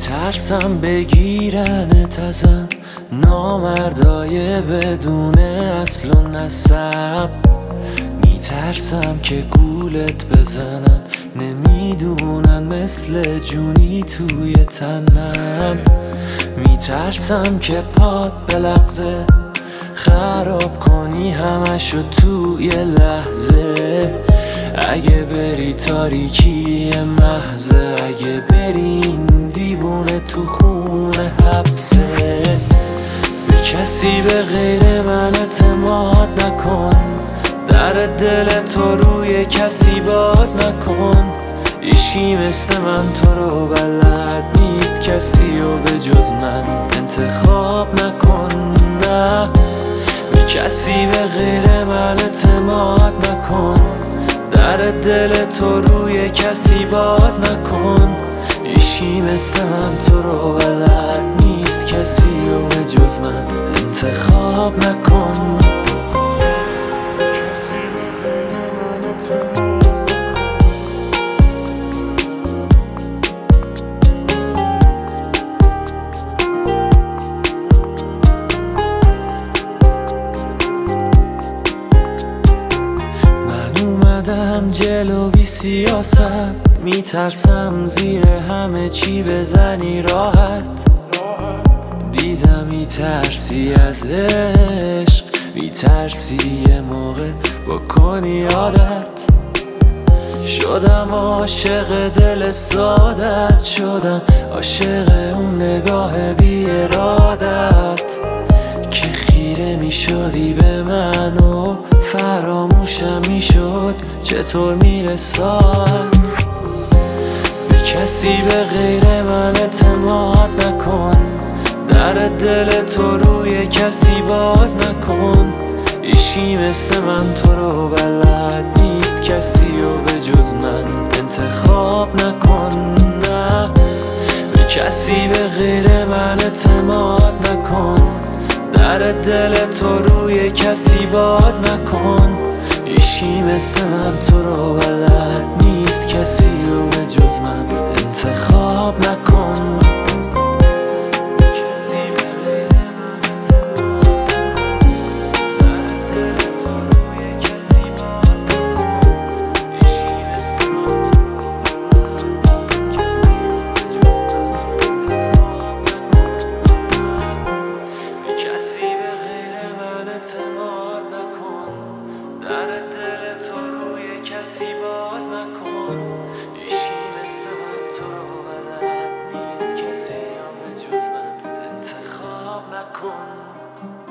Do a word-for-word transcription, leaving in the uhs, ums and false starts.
میترسم بگیرنت ازم، نامردای بدون اصل و نسب. میترسم که گولت بزنن، نمیدونن مثل جونی توی تنم. میترسم که پات بلغزه، خراب کنی همشو توی لحظه. اگه بری تاریکی محضه، اگه بری این دیوونه تو خونه حبسه. به کسی به غیر من اعتماد نکن، در دل تو روی کسی باز نکن. ایشکی مثل من تو رو بلد نیست، کسی رو به جز من انتخاب نکن. نه به کسی به غیر من اعتماد نکن، در دل تو روی کسی باز نکن. ایشکی مثل من تو رو بلد نیست، کسی رو به جز من انتخاب نکن. اومدم جلو بی سیاست، میترسم زیر همه چی بزنی راحت. دیدم میترسی از عشق، میترسی یه موقع بکنی عادت. شدم عاشق دل سادت، شدم عاشق اون نگاه بی ارادت که خیره میشدی به من و فراموشم میشد چطور میرساد. به کسی به غیر من اعتماد نکن، در دل تو روی کسی باز نکن. ایشکی مثل من تو رو بلد نیست، کسی رو به جز من انتخاب نکن. نه به کسی به غیر من اعتماد نکن، در دل تو روی کسی باز نکن. ایشکی مثل من تو رو بلد نیست، کسی رو به جز من انتخاب نکن. در دل تو روی کسی باز نکن. ایشکی مثل من تو رو بلد نیست، کسی هم به جز من انتخاب نکن.